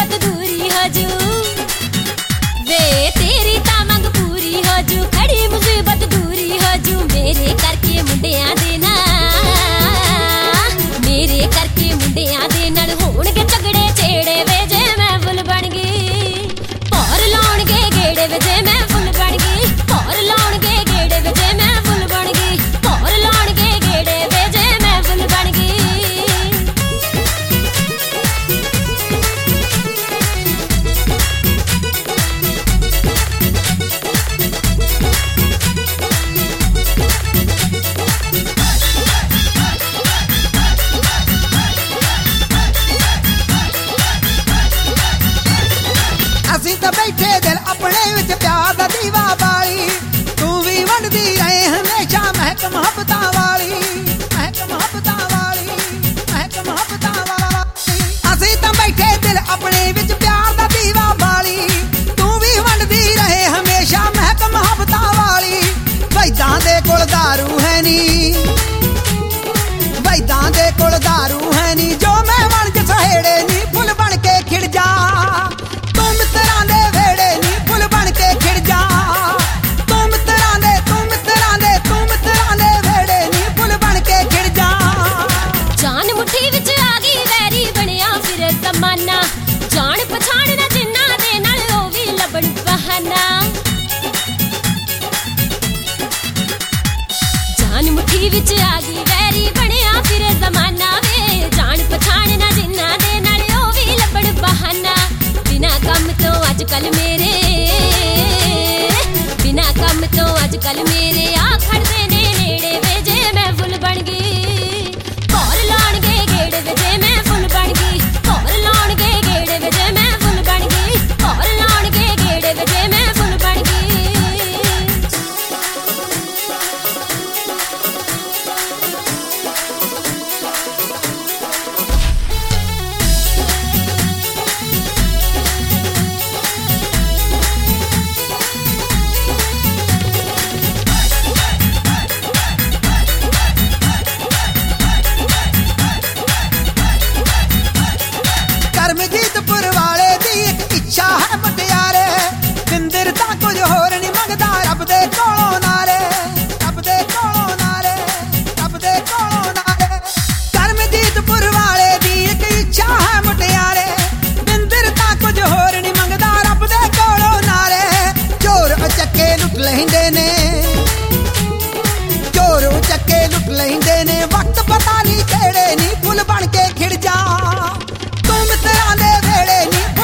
मुसीबत दूरी हो जू वे तेरी ता मंग पूरी हो जू खड़ी मुसीबत दूरी हो जू मेरे करके मुंडियां दे ना मेरे करके मुंडियां दे नाल होणगे झगड़े छेड़े वे जे मैं फुल बन गई भौर लाउणगे गेड़े वे जे मैं फुल बन गई भौर लाउणगे गेड़े वे जे मैं फुल बन गई भौर लाउणगे गेड़े वे जे मैं फुल बन गई ਅਸੀਂ ਤਾਂ ਬੈਠੇ ਦਿਲ ਆਪਣੇ ਵਿੱਚ ਪਿਆਰ ਦਾ ਦੀਵਾ ਬਾਲੀ ਤੂੰ ਵੀ ਵੰਡਦੀ ਰਹੇ ਹਮੇਸ਼ਾ ਮਹਿਕ ਮੁਹੱਬਤਾਂ ਵਾਲੀ ਮਹਿਕ ਮੁਹੱਬਤਾਂ ਵਾਲੀ ਮਹਿਕ ਮੁਹੱਬਤਾਂ ਵਾਲੀ ਅਸੀਂ ਤਾਂ ਬੈਠੇ ਦਿਲ ਆਪਣੇ ਵਿੱਚ ਪਿਆਰ ਦਾ ਦੀਵਾ ਬਾਲੀ ਤੂੰ ਵੀ ਵੰਡਦੀ ਰਹੇ ਹਮੇਸ਼ਾ ਮਹਿਕ ਮੁਹੱਬਤਾਂ ਵਾਲੀ ਵੈਦਾਂ ਦੇ ਕੋਲ ਦਾਰੂ ਹੈ ਨੀ ਵੈਦਾਂ ਦੇ ਕੋਲ ਦਾਰੂ ਹੈ ਨੀ ਜੋ ਮੈਂ ਬਣ ਕੇ ਸਹੇੜੇ ਨੀ ਫੁੱਲ ਬਣ ਕੇ ਖਿੜ ਜਾ ਮਿੱਤਰਾਂ ਦੇ ਵੇੜੇ ਨੀ ਫੁੱਲ ਬਣ ਕੇ ਖਿੜ ਜਾ ਤੂੰ ਮਿੱਤਰਾਂ ਦੇ ਵੇੜੇ ਨੀ ਫੁੱਲ ਬਣ ਕੇ ਖਿੜ ਜਾ ਜਾਨ ਮੁੱਠੀ ਵਿੱਚ ਆ ਗਈ ਵੈਰੀ ਬਣਿਆ ਫਿਰ ਜ਼ਮਾਨਾ ਜਾਣ ਪਛਾਣ ਨਾ ਜਿੰਨਾ ਦੇ ਨਾਲ ਉਹ ਵੀ ਲੱਭਣ ਬਹਾਨਾ ਜਾਨ ਮੁੱਠੀ ਵਿੱਚ ਆ ਗਈ ਵੈਰੀ ਬਣਿਆ ਫਿਰ ਜ਼ਮਾਨਾ ਵੇ ਜਾਣ ਪਛਾਣ ਨਾ ਜਿੰਨਾ ਦੇ ਨਾਲ ਉਹ ਵੀ ਲੱਭਣ ਬਹਾਨਾ बिना कम तो आजकल मेरे बिना कम तो आजकल मेरे आ खड़दे ने नेड़े वे जे मैं फुल बन गई भौर लाउणगे गेड़े वे जे मैं फुल बन गई भौर लाउणगे गेड़े वे जे मैं फुल बन गई भौर लाउणगे गेड़े वे जे मैं फुल बन गई ਕਰਮਜੀਤਪੁਰ ਵਾਲੇ ਦੀ ਇੱਕ ਇੱਛਾ ਹੈ ਮੁਟਿਆਰੇ ਬਿੰਦਰ ਤਾਂ ਕੁਝ ਹੋਰ ਨਹੀਂ ਮੰਗਦਾ ਰੱਬ ਦੇ ਕੋਲੋਂ ਨਾਰੇ ਰੱਬ ਦੇ ਕੋਲੋਂ ਨਾਰੇ ਰੱਬ ਦੇ ਕੋਲੋਂ ਨਾਰੇ ਕਰਮਜੀਤਪੁਰ ਵਾਲੇ ਦੀ ਇੱਕ ਇੱਛਾ ਹੈ ਮੁਟਿਆਰੇ ਬਿੰਦਰ ਤਾਂ ਕੁਝ ਹੋਰ ਨਹੀਂ ਮੰਗਦਾ ਰੱਬ ਦੇ ਕੋਲੋਂ ਨਾਰੇ ਚੋਰ ਚੱਕੇ ਲੁੱਟ ਲੈਂਦੇ ਨੇ ਚੋਰ ਚੱਕੇ ਲੁੱਟ ਲੈਂਦੇ ਨੇ ਵਕਤ ਪਤਾ ਨਹੀਂ ਕਿਹੜੇ ਨਹੀਂ ਫੁੱਲ ਬਣ ਕੇ ਖਿੜ ਜਾ ਤੂੰ ਮਿੱਤਰਾਂ ਦੇ ਵੇੜੇ ਨੀ